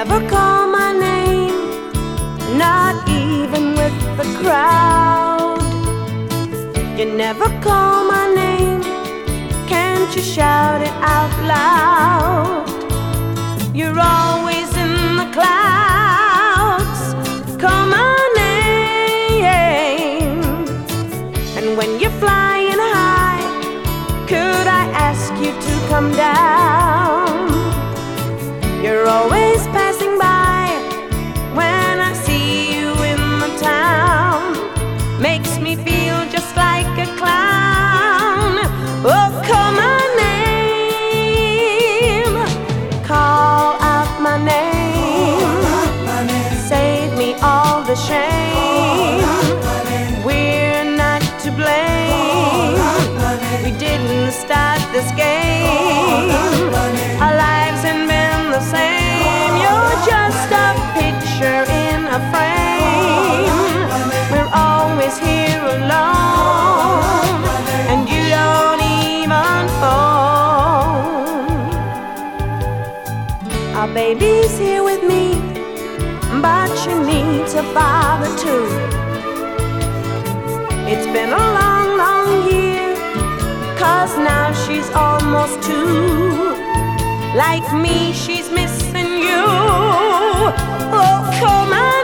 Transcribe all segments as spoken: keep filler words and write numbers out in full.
never call my name, not even with the crowd. You never call my name, can't you shout it out loud? You're always in the clouds, call my name. And when you're flying high, could I ask you to come down? You're always passing by when I see you in the town. Makes me feel just like a clown. Oh, call my name, call out my name, save me all the shame. We're not to blame, we didn't start this game. Our lives ain't been the same. You're just a picture in a frame. We're always here alone, and you don't even phone. Our baby's here with me, but she needs a father too. It's been a long, long year, 'cause now she's almost two. Like me, she's missing you. Oh, call my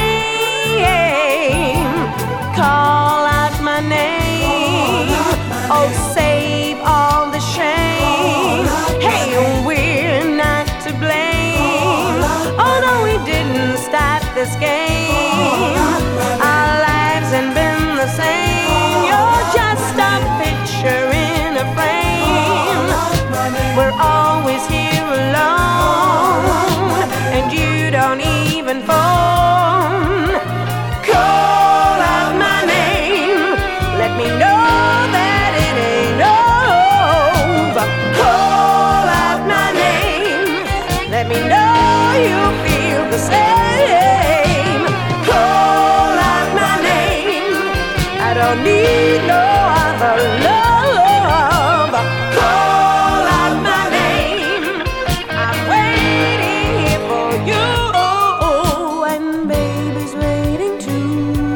name, call out my name. Oh, save all the shame. Hey, we're not to blame, although we didn't start this game. Our lives ain't been the same. You're just a picture in a frame. We're always here alone, and you don't even phone. Call out my name, let me know that it ain't over. Call out my name, let me know you feel the same. Call out my name, I don't need no other love. Call out my name, I'm waiting here for you, and baby's waiting too.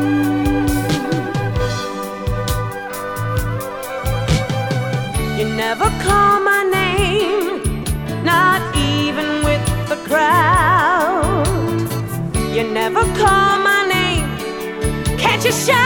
You never call my name, not even with the crowd. You never call my name, can't you shout